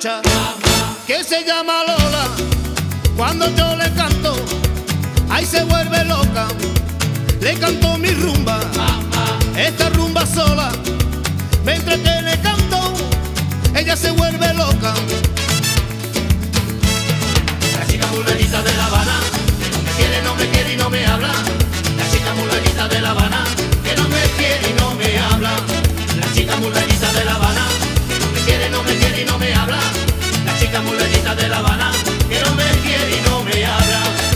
muchacha que se llama Lola. Cuando yo le canto, ahí se vuelve loca. Le canto mi rumba, esta rumba sola. Mientras que le canto, ella se vuelve loca. La chica muladita de La Habana, que no me quiere, no me quiere y no me habla. La chica muladita de La Habana, que no me quiere y no me habla. La chica muladita de La Habana, que no me quiere, no me quiere y no me habla. La chica muladita de La Habana, que no me quiere y no me habla.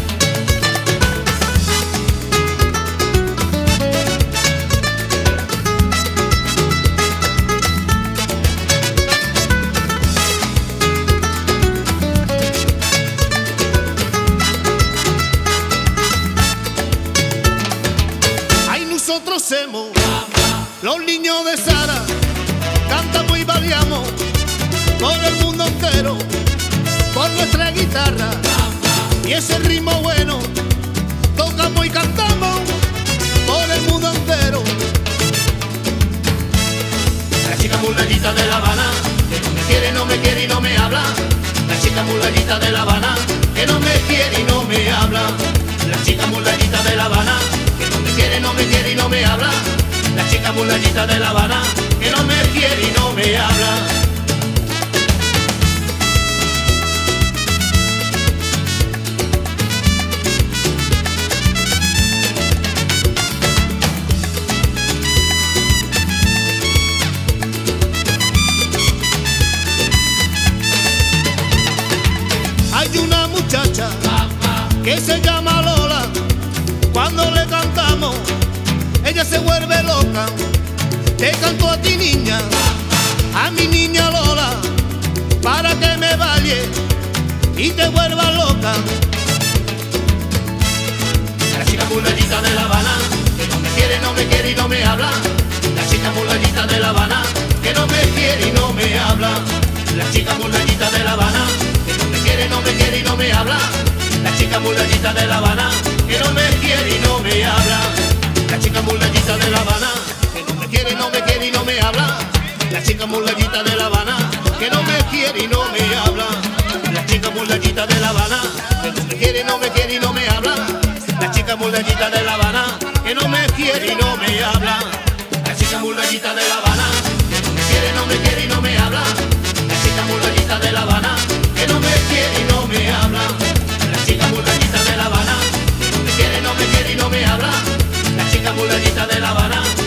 Nosotros somos los niños de Sara, cantamos y bailamos por el mundo entero, por nuestra guitarra y ese ritmo bueno, tocamos y cantamos por el mundo entero. La chica muladita de La Habana, que no me quiere, no me quiere y no me habla. La chica muladita de La Habana, que no me quiere y no me habla. La chica muladita de La Habana, que no me quiere, no me quiere y no me habla. La chica muladita de La Habana, que no me quiere y no me habla. Hay una muchacha que se llama Lola. Cuando le cantamos, ella se vuelve loca. Te canto a ti, niña, a mi niña Lola, para que me baile y te vuelva loca. La chica muladita de La Habana, que no me quiere, no me quiere y no me habla. La chica muladita de La Habana, que no me quiere y no me habla. La chica muladita de La Habana, que no me quiere, no me quiere y no me habla. La chica muladita de La Habana, que no me quiere y no me habla. La chica muladita de La Habana, que no me quiere, no me quiere y no me habla. La chica muladita de La Habana, que no me quiere y no me habla. La chica muladita de La Habana, que no me quiere, no me quiere y no me habla. La chica muladita de La Habana, que no me quiere y no me habla. La chica muladita de La Habana, que no me quiere, no me quiere y no me habla. La chica muladita de La Habana, que no me quiere y no me habla. La chica muladita de La Habana, que no me quiere, no me quiere y no me habla. La chica muladita de La Habana.